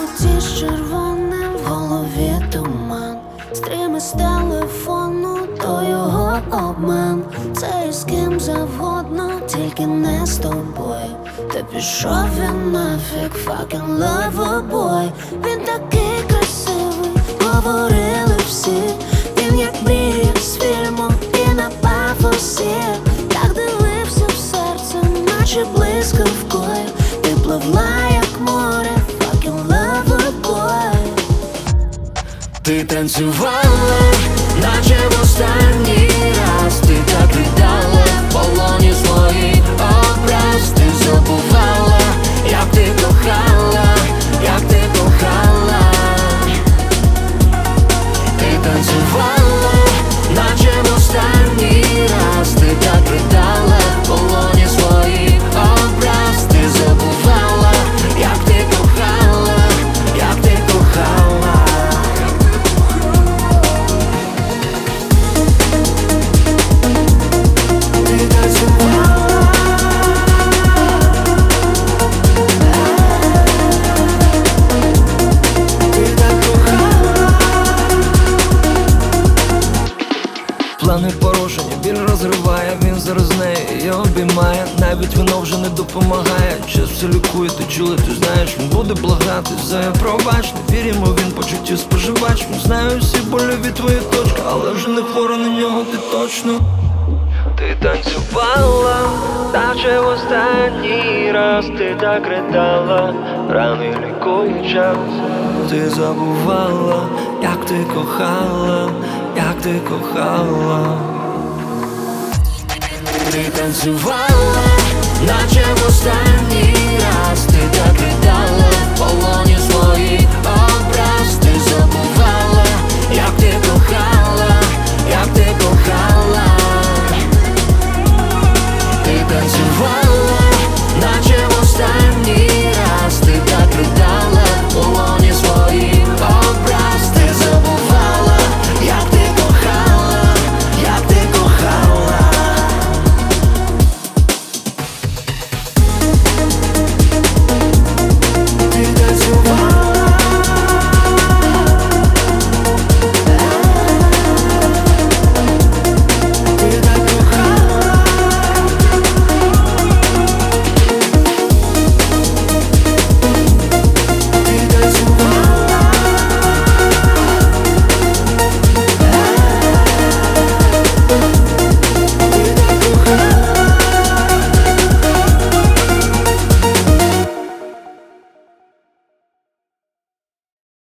житті з червоним, в голові туман. Стріми з телефону, то його обман. Це і з ким завгодно, тільки не з тобою. Та пішов він нафіг, fucking loverboy. Він такий красивий, говорили всі. Він як мрія з фільму і на пафосі. Так дивився в серце, наче блискавкою. Ти пливла як море, fucking loverboy. Ти танцювала, наче в останній раз. Ти так ридала в полоні своїх образ. Ти забувала, як ти кохала, як ти кохала. Ти танцювала, наче в останній раз. Ти так ридала в полоні своїх образ. Ти забувала, як ти кохала, як ти кохала. Плани порушені, біль розриває, він зараз з нею її обіймає. Навіть воно вже не допомагає. Час все лікує, ти чула, ти знаєш, він буде благати за пробач. Не віримо, він почуттів споживач. Він знає всі больові твої точки, але вже не хвора на нього, ти точно. Ти танцювала, наче в останній раз. Ти так ридала, рани лікує час. Ти забувала, як ти кохала, як ти кохала. Ти танцювала, наче в останній раз. Ти так ридала